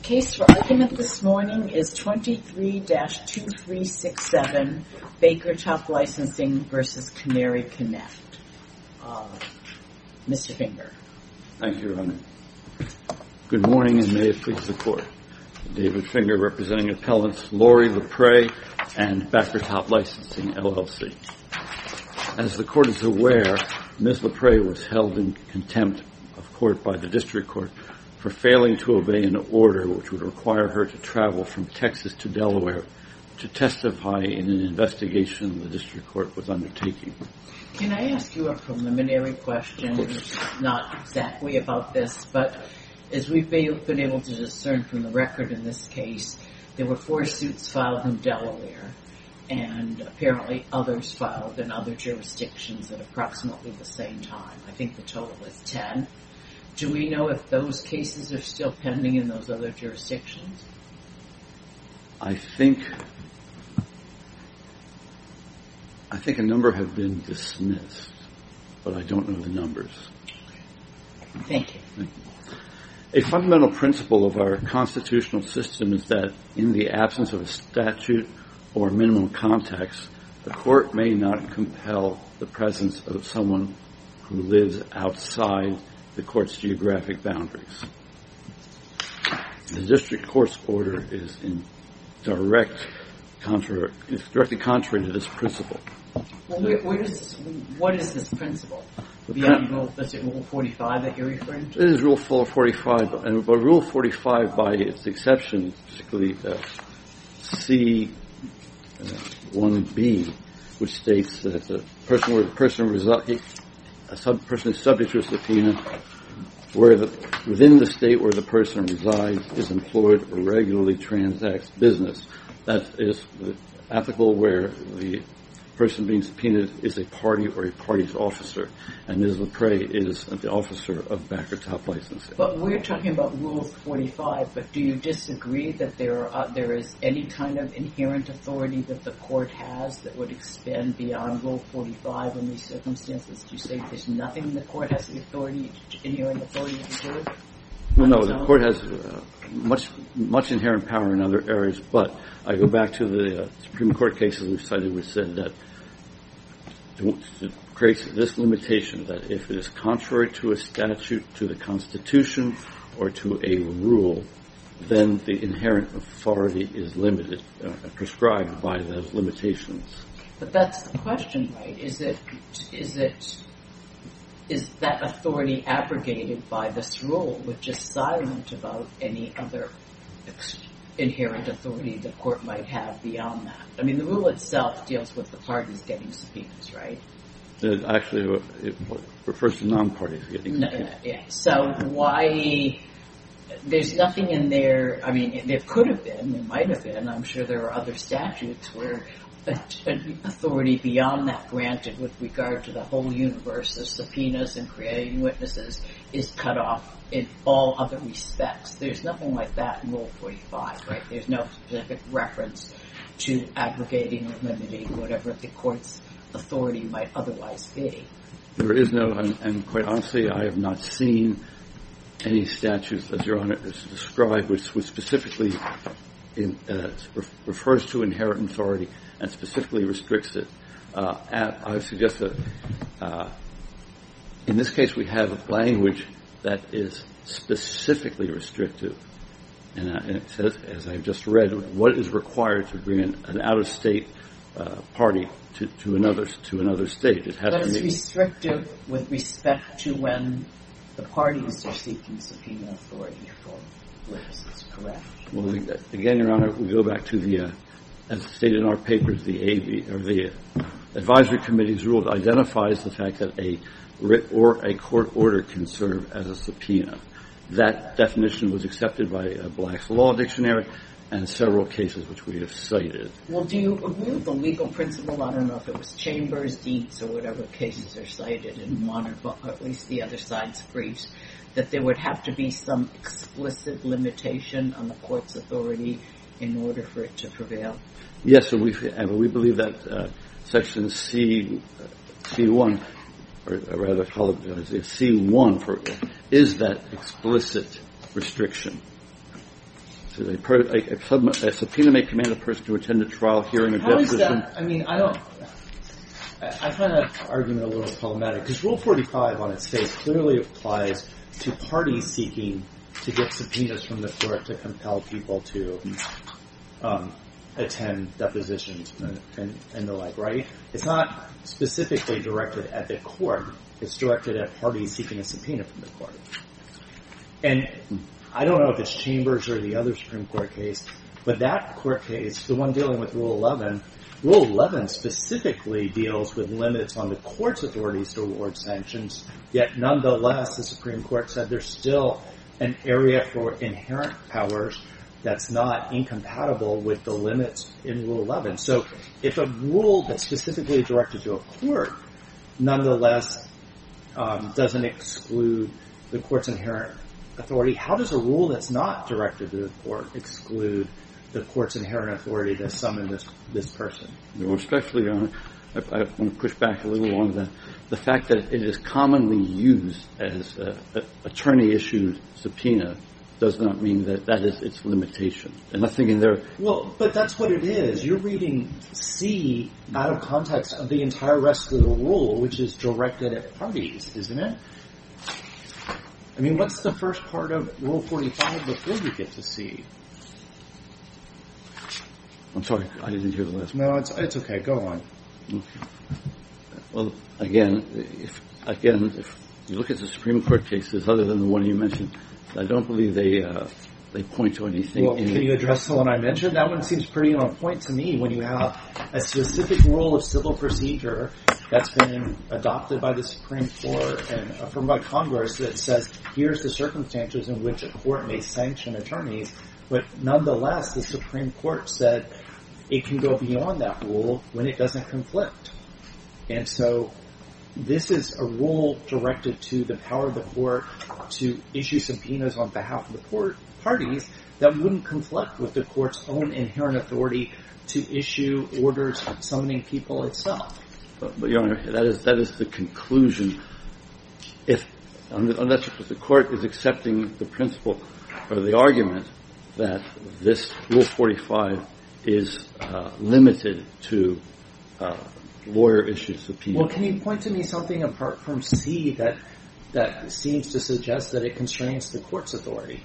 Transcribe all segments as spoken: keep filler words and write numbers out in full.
Case for argument this morning is twenty-three dash two three six seven, Baker Top Licensing versus Canary Connect. Uh, Mister Finger. Thank you, Your Honor. Good morning, and may it please the Court. David Finger, representing appellants Lori Lepre and Baker Top Licensing, L L C. As the Court is aware, Miz Lepre was held in contempt of court by the District Court for failing to obey an order which would require her to travel from Texas to Delaware to testify in an investigation the District Court was undertaking. Can I ask you a preliminary question? Not exactly about this, but as we've been able to discern from the record in this case, there were four suits filed in Delaware, and apparently others filed in other jurisdictions at approximately the same time. I think the total is ten. Do we know if those cases are still pending in those other jurisdictions? I think I think a number have been dismissed, but I don't know the numbers. Thank you. Thank you. A fundamental principle of our constitutional system is that in the absence of a statute or minimum context, the court may not compel the presence of someone who lives outside the court's geographic boundaries. The district court's order is in direct contrary, is directly contrary to this principle. Well, where, where does, what is this principle? Beyond rule, is it Rule forty-five that you're referring to? It is Rule forty-five, and but Rule forty-five, by its exception, particularly uh, C one B, which states that a person where the person resi- a sub- person is subject to a subpoena where the, within the state where the person resides is employed or regularly transacts business. That is applicable where the person being subpoenaed is a party or a party's officer, and Miz Lepre is the officer of Baker Top Licensing. But we're talking about Rule forty-five, but do you disagree that there are, uh, there is any kind of inherent authority that the court has that would expand beyond Rule forty-five in these circumstances? Do you say there's nothing the court has the authority, inherent authority to do? Well, no, the court has uh, much much inherent power in other areas, but I go back to the uh, Supreme Court cases we've cited, which said that to, to create this limitation that if it is contrary to a statute, to the Constitution, or to a rule, then the inherent authority is limited, uh, prescribed by those limitations. But that's the question, right? Is it is it is that authority abrogated by this rule, which is silent about any other ex- inherent authority the court might have beyond that? I mean, the rule itself deals with the parties getting subpoenas, right? It actually, it refers to non-parties getting no, subpoenas. Yeah. So why? There's nothing in there. I mean, there could have been, there might have been. I'm sure there are other statutes where an authority beyond that granted with regard to the whole universe of subpoenas and creating witnesses is cut off in all other respects. There's nothing like that in Rule forty-five, right? There's no specific reference to abrogating or limiting whatever the court's authority might otherwise be. There is no, and, and quite honestly, I have not seen any statutes, as Your Honor has described, which, which specifically in, uh, refers to inherent authority and specifically restricts it. Uh, and I would suggest that uh, in this case we have language that is specifically restrictive. And, uh, and it says, as I've just read, what is required to bring an, an out-of-state uh, party to, to another to another state. It has but to it's be restrictive with respect to when the parties are seeking subpoena authority for witnesses, correct? Well, again, Your Honor, we go back to the, uh, as stated in our papers, the A V or the advisory committee's rule identifies the fact that a writ or a court order can serve as a subpoena. That definition was accepted by uh, Black's Law Dictionary and several cases which we have cited. Well, do you agree with the legal principle? I don't know if it was Chambers, Dietz, or whatever cases are cited in one or at least the other side's briefs, that there would have to be some explicit limitation on the court's authority in order for it to prevail? Yes, and we we believe that uh, Section C C one, or rather, apologize, C one for is that explicit restriction. A, per, a, a, sub, a subpoena may command a person to attend a trial, hearing, or How is deposition. that? I mean, I don't. I, I find that argument a little problematic because Rule forty-five on its face clearly applies to parties seeking to get subpoenas from the court to compel people to um, attend depositions and, and, and the like, right? It's not specifically directed at the court. It's directed at parties seeking a subpoena from the court. And I don't know if it's Chambers or the other Supreme Court case, but that court case, the one dealing with Rule eleven, Rule eleven specifically deals with limits on the court's authorities to award sanctions, yet nonetheless the Supreme Court said there's still an area for inherent powers that's not incompatible with the limits in Rule eleven. So if a rule that's specifically directed to a court nonetheless um, doesn't exclude the court's inherent authority, how does a rule that's not directed to the court exclude the court's inherent authority to summon this this person? Respectfully, Your Honor, I, I want to push back a little on that. The fact that it is commonly used as a, a attorney-issued subpoena does not mean that that is its limitation. And nothing in there. Well, but that's what it is. You're reading C out of context of the entire rest of the rule, which is directed at parties, isn't it? I mean, what's the first part of Rule forty-five before you get to C? I'm sorry, I didn't hear the last one. No, it's it's okay. Go on. Okay. Well, again, if again, if you look at the Supreme Court cases, other than the one you mentioned, I don't believe they uh, they point to anything. Well, in can you address the one I mentioned? That one seems pretty on point to me. When you have a specific rule of civil procedure that's been adopted by the Supreme Court and affirmed by Congress that says here's the circumstances in which a court may sanction attorneys, but nonetheless the Supreme Court said it can go beyond that rule when it doesn't conflict. And so this is a rule directed to the power of the court to issue subpoenas on behalf of the court parties that wouldn't conflict with the court's own inherent authority to issue orders summoning people itself. But, but Your Honor, that is that is the conclusion. If unless the court is accepting the principle or the argument that this Rule forty-five is uh, limited to uh, lawyer-issued subpoenas. Well, can you point to me something apart from C that that seems to suggest that it constrains the court's authority?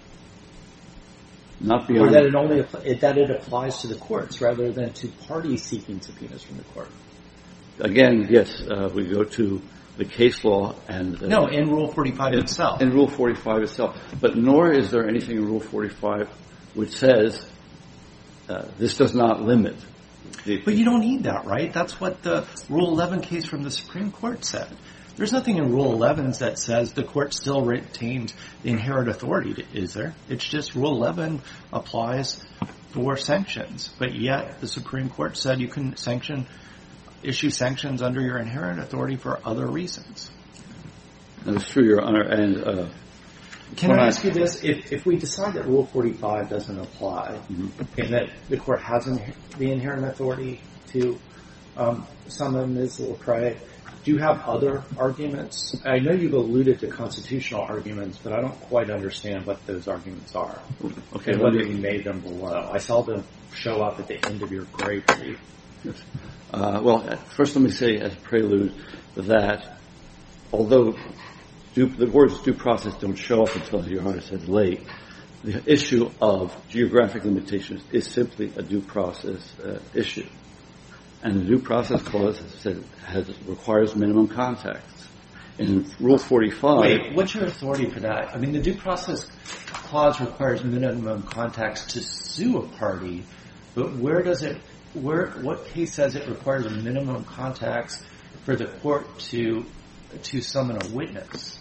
Not beyond, or that it only that it applies to the courts rather than to parties seeking subpoenas from the court. Again, yes, uh, we go to the case law and uh, no, in Rule forty-five in, itself. In Rule forty-five itself, but nor is there anything in Rule forty-five which says uh, this does not limit. The, but you don't need that, right? That's what the Rule eleven case from the Supreme Court said. There's nothing in Rule eleven that says the court still retains the inherent authority, is there? It's just Rule eleven applies for sanctions, but yet the Supreme Court said you can sanction, issue sanctions under your inherent authority for other reasons. That's true, Your Honor. And uh, can I ask you this? If if we decide that Rule forty-five doesn't apply, mm-hmm. and that the court has the inherent authority to um, summon Miz LaCrae, do you have other arguments? I know you've alluded to constitutional arguments, but I don't quite understand what those arguments are. Okay, and whether you made them below. I saw them show up at the end of your gray brief. Yes. Uh, well, first let me say as a prelude that although due, the words due process don't show up until Your Honor says late, the issue of geographic limitations is simply a due process uh, issue. And the due process clause has said, has, requires minimum contacts. In Rule forty-five... Wait, what's your authority for that? I mean, the due process clause requires minimum contacts to sue a party, but where does it, where, what case says it requires minimum contacts for the court to, to summon a witness?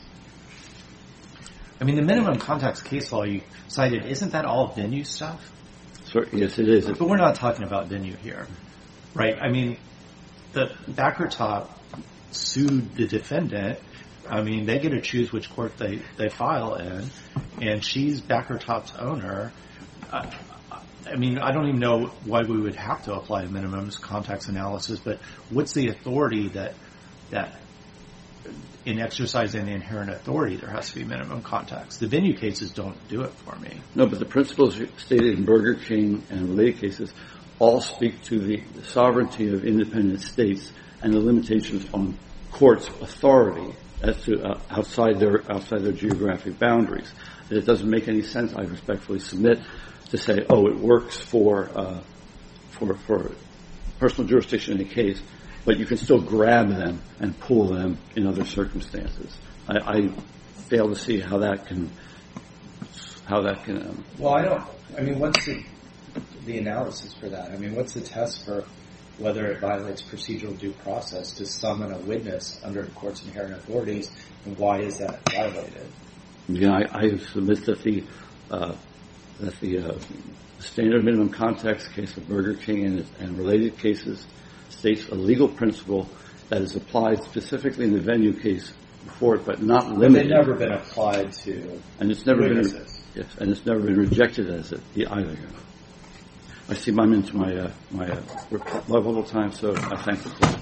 I mean, the minimum contacts case law you cited, isn't that all venue stuff? Sure, yes, it is. But we're not talking about venue here. Right, I mean, the Backertop sued the defendant. I mean, they get to choose which court they, they file in, and she's Backertop's owner. Uh, I mean, I don't even know why we would have to apply a minimum contacts analysis, but what's the authority that that in exercising the inherent authority, there has to be minimum context. The venue cases don't do it for me. No, but the principles stated in Burger King and related cases all speak to the sovereignty of independent states and the limitations on courts' authority as to uh, outside their outside their geographic boundaries. And it doesn't make any sense, I respectfully submit, to say, oh, it works for uh, for for personal jurisdiction in a case, but you can still grab them and pull them in other circumstances. I, I fail to see how that can how that can. Um, well, I don't. I mean, what's the the analysis for that? I mean, what's the test for whether it violates procedural due process to summon a witness under the court's inherent authorities, and why is that violated? Yeah, I, I submit that the uh, that the uh, standard minimum context case of Burger King and, and related cases states a legal principle that is applied specifically in the venue case before it, but not limited. But they've never been applied to and it's never witnesses. been yes, and it's never been rejected as it either. I see I'm into my uh, my uh, lovable time, so I thank the court.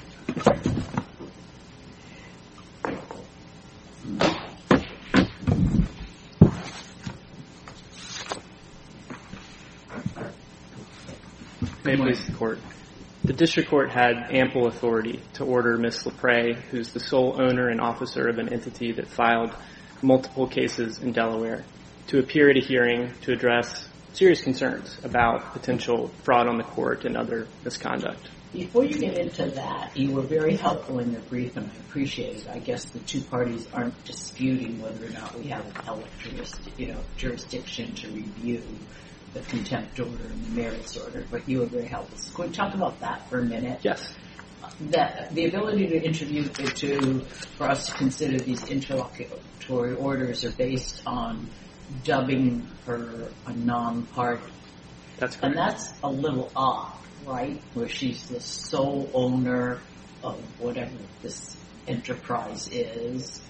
May it please the court. The district court had ample authority to order Miz LaPrey, who's the sole owner and officer of an entity that filed multiple cases in Delaware, to appear at a hearing to address serious concerns about potential fraud on the court and other misconduct. Before you get into that, you were very helpful in your brief, and I appreciate it. I guess the two parties aren't disputing whether or not we have appellate jurisdiction, you know, jurisdiction to review the contempt order and the merits order, but you were very helpful. So could we talk about that for a minute? Yes. That the ability to interview to for us to consider these interlocutory orders are based on dubbing her a non-party. That's correct. And that's a little odd, right? Where she's the sole owner of whatever this enterprise is.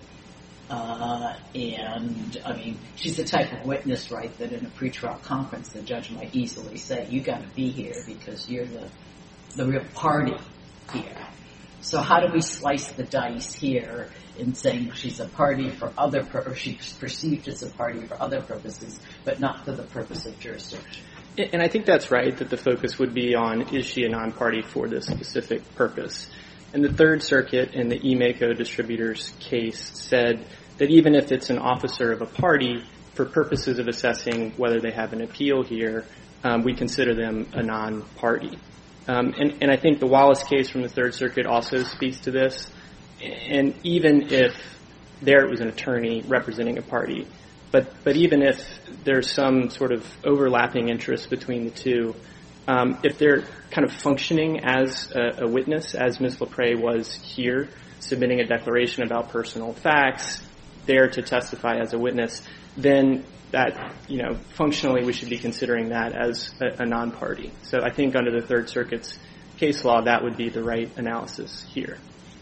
Uh, and, I mean, she's the type of witness, right, that in a pretrial conference the judge might easily say, you got to be here because you're the the real party here. So how do we slice the dice here in saying she's a party for other purposes, she's perceived as a party for other purposes, but not for the purpose of jurisdiction? And I think that's right, that the focus would be on, is she a non-party for this specific purpose? And the Third Circuit in the eMACO distributors case said that even if it's an officer of a party, for purposes of assessing whether they have an appeal here, um, we consider them a non-party. Um, and, and I think the Wallace case from the Third Circuit also speaks to this. And even if there it was an attorney representing a party, but but even if there's some sort of overlapping interest between the two, um, if they're kind of functioning as a, a witness, as Miz LaPrey was here, submitting a declaration about personal facts, there to testify as a witness, then that, you know, functionally we should be considering that as a, a non-party. So I think under the Third Circuit's case law, that would be the right analysis here.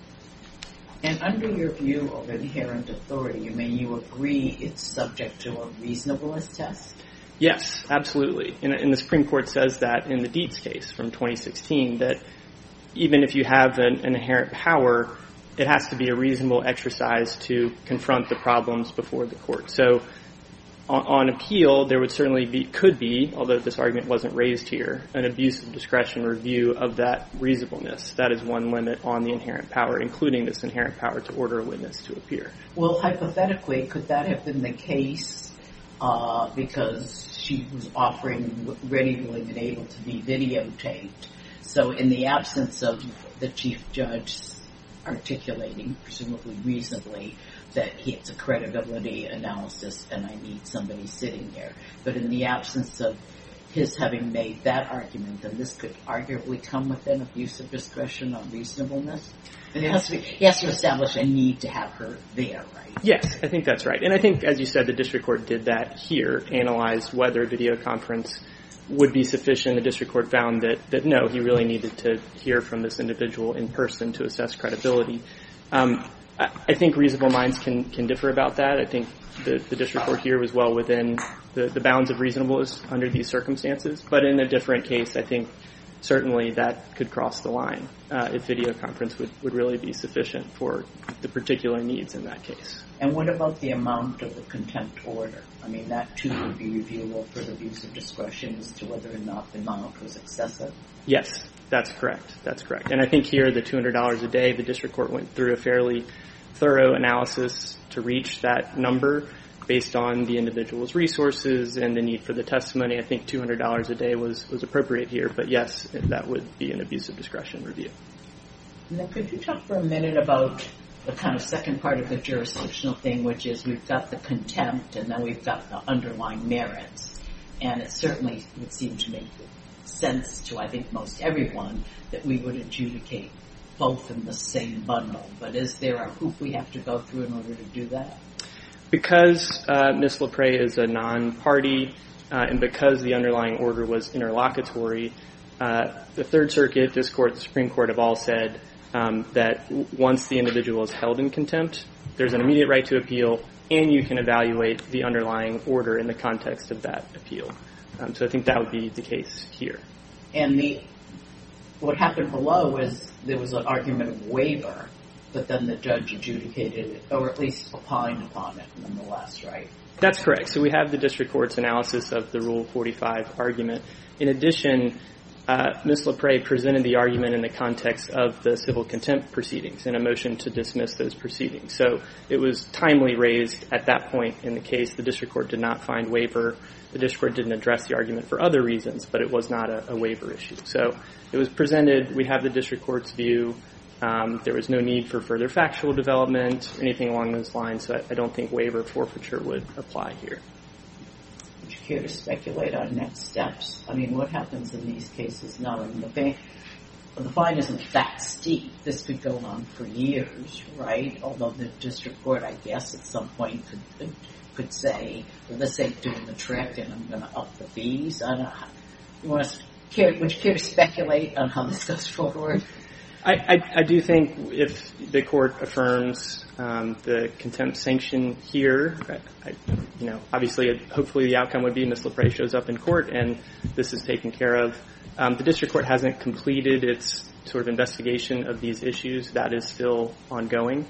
And under your view of inherent authority, you mean you agree it's subject to a reasonableness test? Yes, absolutely. And, and the Supreme Court says that in the Dietz case from twenty sixteen, that even if you have an, an inherent power, it has to be a reasonable exercise to confront the problems before the court. So on, on appeal, there would certainly be, could be, although this argument wasn't raised here, an abuse of discretion review of that reasonableness. That is one limit on the inherent power, including this inherent power to order a witness to appear. Well, hypothetically, could that have been the case uh, because she was offering ready, willing, and able to be videotaped? So in the absence of the chief judge articulating, presumably reasonably, that it's a credibility analysis and I need somebody sitting there. But in the absence of his having made that argument, then this could arguably come within abuse of discretion on reasonableness. And it has to be, he has to establish a need to have her there, right? Yes, I think that's right. And I think, as you said, the district court did that here, analyzed whether video conference would be sufficient. The district court found that, that no, he really needed to hear from this individual in person to assess credibility. Um, I, I think reasonable minds can, can differ about that. I think the, the district court here was well within the, the bounds of reasonableness under these circumstances. But in a different case, I think certainly that could cross the line uh, if video conference would, would really be sufficient for the particular needs in that case. And what about the amount of the contempt order? I mean, that too would be reviewable for the abuse of discretion as to whether or not the amount was excessive? Yes, that's correct. That's correct. And I think here the two hundred dollars a day, the district court went through a fairly thorough analysis to reach that number based on the individual's resources and the need for the testimony. I think two hundred dollars a day was, was appropriate here, but yes, that would be an abuse of discretion review. Now, could you talk for a minute about the kind of second part of the jurisdictional thing, which is we've got the contempt and then we've got the underlying merits. And it certainly would seem to make sense to, I think, most everyone that we would adjudicate both in the same bundle. But is there a hoop we have to go through in order to do that? Because uh, Miz LaPrey is a non-party uh, and because the underlying order was interlocutory, uh, the Third Circuit, this Court, the Supreme Court have all said um, that w- once the individual is held in contempt, there's an immediate right to appeal and you can evaluate the underlying order in the context of that appeal. Um, so I think that would be the case here. And the what happened below was there was an argument of waiver, but then the judge adjudicated it, or at least opined upon it nonetheless, right? That's correct. So we have the district court's analysis of the Rule forty-five argument. In addition, uh, Miz LaPrey presented the argument in the context of the civil contempt proceedings in a motion to dismiss those proceedings. So it was timely raised at that point in the case. The district court did not find waiver. The district court didn't address the argument for other reasons, but it was not a, a waiver issue. So it was presented. We have the district court's view. Um, there was no need for further factual development, anything along those lines. So I, I don't think waiver forfeiture would apply here. Would you care to speculate on next steps? I mean, what happens in these cases now? I mean, the fine, the fine isn't that steep. This could go on for years, right? Although the district court, I guess, at some point could could, could say, well, this ain't doing the trick, and I'm going to up the fees. I don't know. You want to care? Would you care to speculate on how this goes forward? I, I, I do think if the court affirms um, the contempt sanction here, I, I, you know, obviously, hopefully the outcome would be Miz LaPrey shows up in court and this is taken care of. Um, the district court hasn't completed its sort of investigation of these issues. That is still ongoing.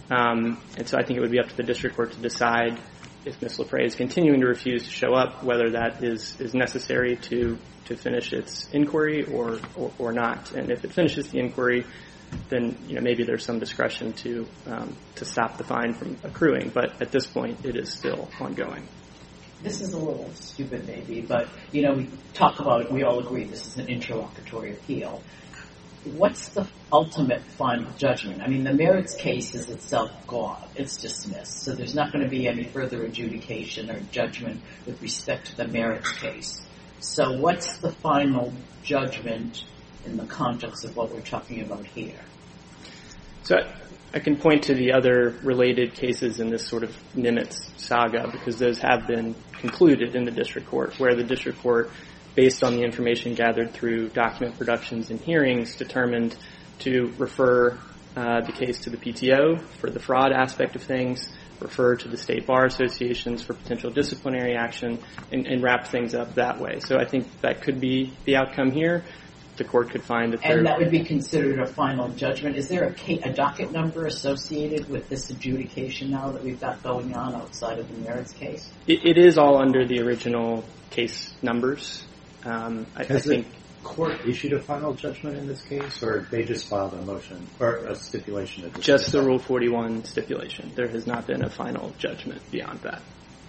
Um, and so I think it would be up to the district court to decide if Miz LaPrey is continuing to refuse to show up, whether that is, is necessary to to finish its inquiry or, or, or not. And if it finishes the inquiry, then, you know, maybe there's some discretion to um, to stop the fine from accruing. But at this point, it is still ongoing. This is a little stupid maybe, but, you know, we talk about it, we all agree this is an interlocutory appeal. What's the ultimate final judgment? I mean, the merits case is itself gone. It's dismissed. So there's not going to be any further adjudication or judgment with respect to the merits case. So what's the final judgment in the context of what we're talking about here? So I can point to the other related cases in this sort of Nimitz saga because those have been concluded in the district court, where the district court, based on the information gathered through document productions and hearings, determined to refer uh, the case to the P T O for the fraud aspect of things, refer to the state bar associations for potential disciplinary action, and, and wrap things up that way. So I think that could be the outcome here. The court could find that there... And that would be considered a final judgment. Is there a, ca- a docket number associated with this adjudication now that we've got going on outside of the merits case? It, it is all under the original case numbers. Um, I, Has I think... the court issued a final judgment in this case, or they just filed a motion, or a stipulation? Of just the Rule forty-one stipulation. There has not been a final judgment beyond that.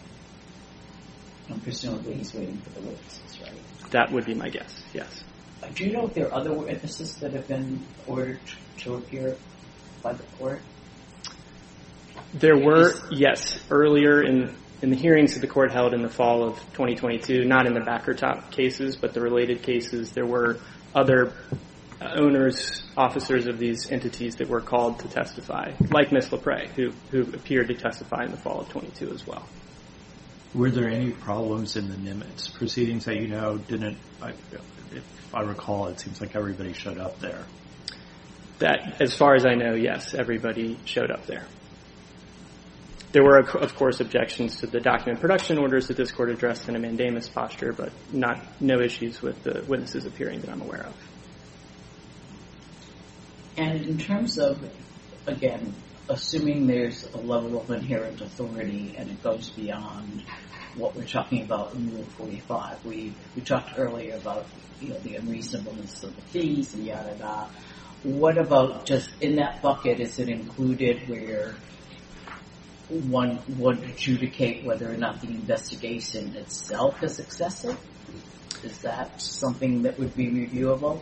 And presumably he's waiting for the witnesses, right? That would be my guess, yes. Do you know if there are other witnesses that have been ordered to appear by the court? There were, yes, earlier in, in the hearings that the court held in the fall of twenty twenty-two, not in the Backer-Top cases, but the related cases, there were other owners, officers of these entities that were called to testify, like Miz LaPrey, who, who appeared to testify in the fall of twenty-two as well. Were there any problems in the Nimitz proceedings that you know didn't, I, if I recall, it seems like everybody showed up there? That, as far as I know, yes, everybody showed up there. There were, of course, objections to the document production orders that this court addressed in a mandamus posture, but not no issues with the witnesses appearing that I'm aware of. And in terms of, again, assuming there's a level of inherent authority and it goes beyond what we're talking about in Rule forty-five, we, we talked earlier about, you know, the unreasonableness of the fees and yada yada. What about just in that bucket, is it included where one would adjudicate whether or not the investigation itself is excessive? Is that something that would be reviewable?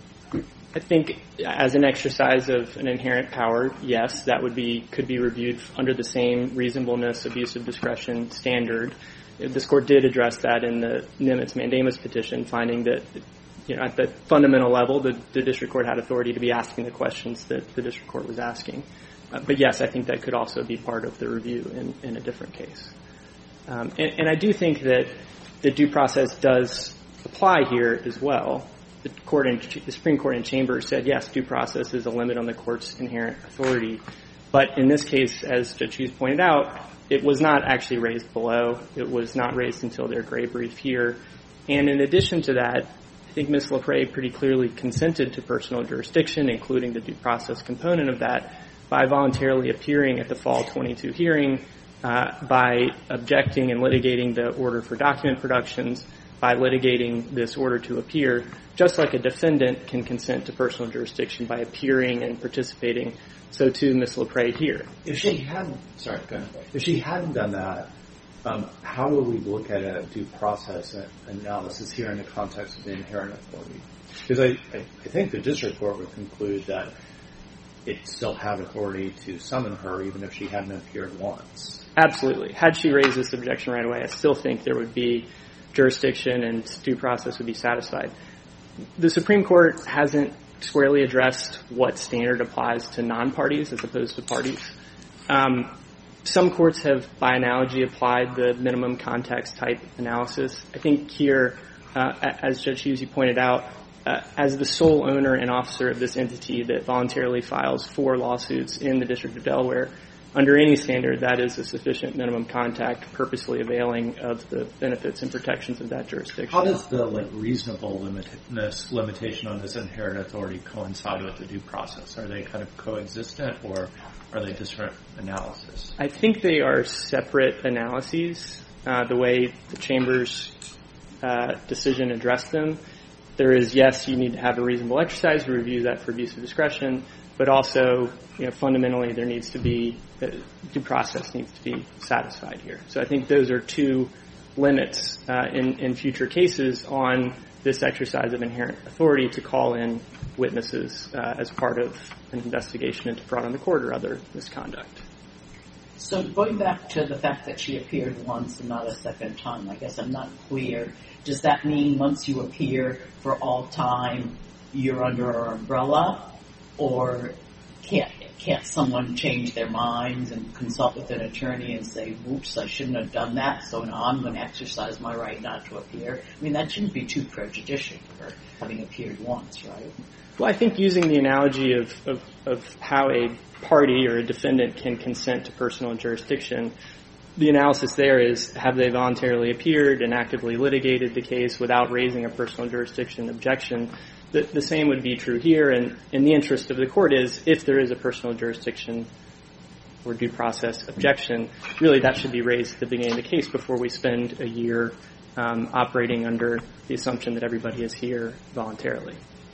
I think as an exercise of an inherent power, yes, that would be could be reviewed under the same reasonableness, abuse of discretion standard. This court did address that in the Nimitz mandamus petition, finding that, you know, at the fundamental level, the, the district court had authority to be asking the questions that the district court was asking. Uh, but yes, I think that could also be part of the review in, in a different case. Um, and, and I do think that the due process does apply here as well. The court in, the Supreme Court in Chambers said, yes, due process is a limit on the court's inherent authority. But in this case, as Judge Hughes pointed out, it was not actually raised below. It was not raised until their gray brief here. And in addition to that, I think Miz LaPrey pretty clearly consented to personal jurisdiction, including the due process component of that, by voluntarily appearing at the fall twenty-two hearing, uh, by objecting and litigating the order for document productions, by litigating this order to appear, just like a defendant can consent to personal jurisdiction by appearing and participating. So too, Miz LaPrey here. If she hadn't, sorry, go ahead. If she hadn't done that, um, how would we look at a due process analysis here in the context of the inherent authority? Because I, I, I think the district court would conclude that it still had authority to summon her even if she hadn't appeared once. Absolutely. Had she raised this objection right away, I still think there would be jurisdiction and due process would be satisfied. The Supreme Court hasn't squarely addressed what standard applies to non-parties as opposed to parties. Um, some courts have, by analogy, applied the minimum context type analysis. I think here, uh, as Judge Hughes pointed out, uh, as the sole owner and officer of this entity that voluntarily files four lawsuits in the District of Delaware, under any standard, that is a sufficient minimum contact, purposely availing of the benefits and protections of that jurisdiction. How does the like reasonable limitedness limitation on this inherent authority coincide with the due process? Are they kind of coexistent, or are they different analysis? I think they are separate analyses. Uh, the way the Chambers uh, decision addressed them, there is, yes, you need to have a reasonable exercise to review that for abuse of discretion, but also, you know, fundamentally there needs to be, uh, due process needs to be satisfied here. So I think those are two limits uh, in, in future cases on this exercise of inherent authority to call in witnesses uh, as part of an investigation into fraud on the court or other misconduct. So going back to the fact that she appeared once and not a second time, I guess I'm not clear. Does that mean once you appear for all time, you're under our umbrella? Or can't can't someone change their minds and consult with an attorney and say, whoops, I shouldn't have done that, so now I'm going to exercise my right not to appear? I mean, that shouldn't be too prejudicial for her having appeared once, right? Well, I think using the analogy of, of, of how a party or a defendant can consent to personal jurisdiction, the analysis there is, have they voluntarily appeared and actively litigated the case without raising a personal jurisdiction objection? The, the same would be true here, and in the interest of the court is, if there is a personal jurisdiction or due process objection, really that should be raised at the beginning of the case before we spend a year um, operating under the assumption that everybody is here voluntarily.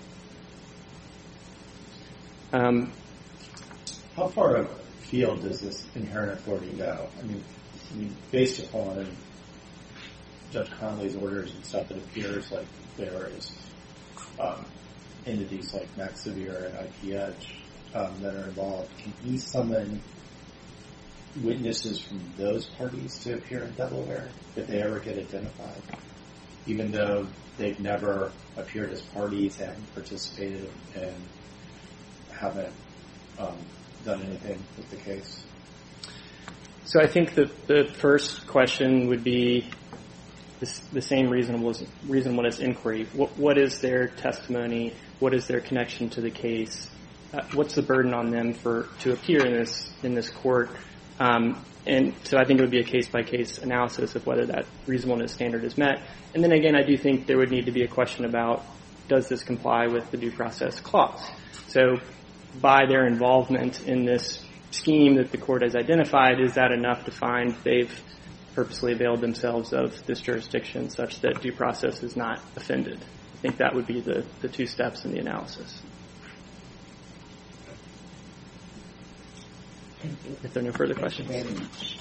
Um, How far afield does this inherent authority go? I mean, I mean, based upon Judge Conley's orders and stuff, it appears like there is um, entities like MaxSevere and I P Edge um, that are involved. Can he summon witnesses from those parties to appear in Delaware if they ever get identified, even though they've never appeared as parties, haven't participated, and haven't um, done anything with the case? So I think the, the first question would be this, the same reasonableness, reasonableness inquiry. What, what is their testimony? What is their connection to the case? Uh, what's the burden on them for to appear in this in this court? Um, and so I think it would be a case-by-case analysis of whether that reasonableness standard is met. And then again, I do think there would need to be a question about, does this comply with the due process clause? So by their involvement in this scheme that the court has identified, is that enough to find they've purposely availed themselves of this jurisdiction such that due process is not offended? I think that would be the, the two steps in the analysis. Thank you. If there are no further Thank questions. you very much.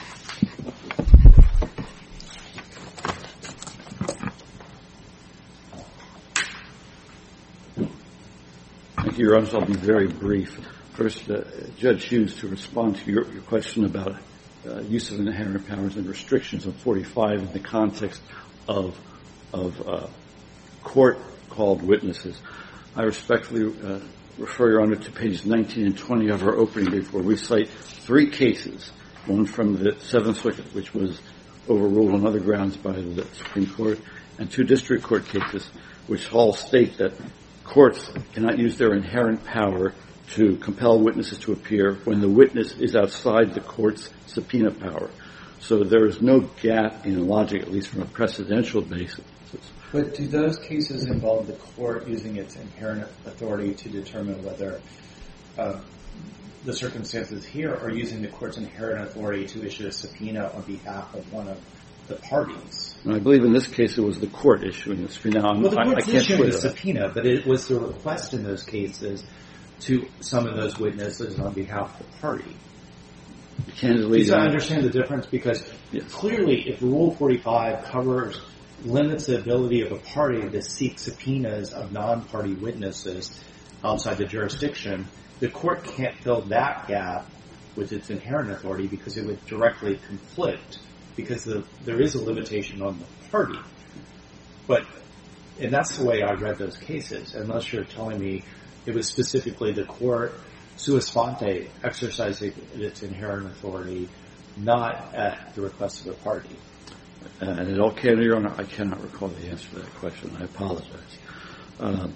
Thank you, Your Honor. I'll be very brief. First, uh, Judge Hughes, to respond to your, your question about uh, use of inherent powers and restrictions of forty-five in the context of of uh, court-called witnesses, I respectfully uh, refer, Your Honor, to pages nineteen and twenty of our opening brief, where we cite three cases, one from the Seventh Circuit, which was overruled on other grounds by the Supreme Court, and two district court cases, which all state that courts cannot use their inherent power to compel witnesses to appear when the witness is outside the court's subpoena power. So there is no gap in logic, at least from a precedential basis. But do those cases involve the court using its inherent authority to determine whether uh, the circumstances here are using the court's inherent authority to issue a subpoena on behalf of one of the parties? And I believe in this case it was the court issuing the subpoena. Now, well, the I, I court's can't issuing the that. subpoena, but it was the request in those cases to summon those witnesses on behalf of the party. Candidly, Do you understand the difference? Because yes. Clearly, if Rule forty-five covers, limits the ability of a party to seek subpoenas of non-party witnesses outside the jurisdiction, the court can't fill that gap with its inherent authority because it would directly conflict, because the, there is a limitation on the party. But, and that's the way I read those cases, unless you're telling me it was specifically the court sua sponte exercising its inherent authority, not at the request of the party. Uh, and in all candor, Your Honor, I cannot recall the answer to that question. I apologize. Um,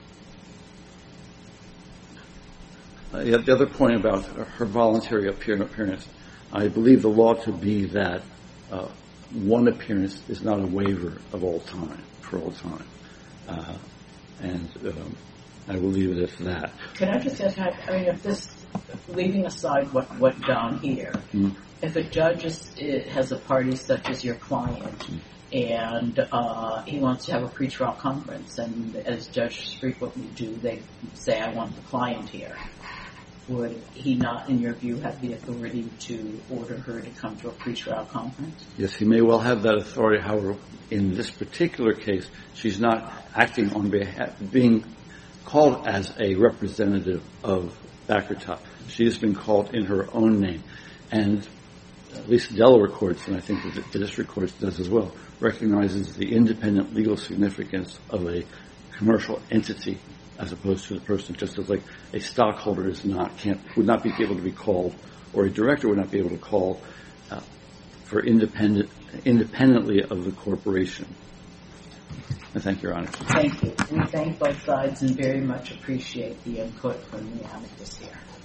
the, the other point about her voluntary appearance, I believe the law to be that uh, one appearance is not a waiver of all time, for all time. Uh, and um, I will leave it at that. Can I just ask, I mean, if this, leaving aside what went down here, mm-hmm. if a judge is, has a party such as your client, mm-hmm. and uh, he wants to have a pretrial conference, and as judges frequently do, they say, I want the client here, would he not, in your view, have the authority to order her to come to a pretrial conference? Yes, he may well have that authority. However, in this particular case, she's not acting on behalf, being called as a representative of Bakertop. She has been called in her own name. And at least Delaware courts, and I think the district courts does as well, recognizes the independent legal significance of a commercial entity as opposed to the person, just as like a stockholder is not, can't, would not be able to be called, or a director would not be able to call uh, for independent, independently of the corporation. I thank Your Honor. Thank you. We thank both sides and very much appreciate the input from the amicus here.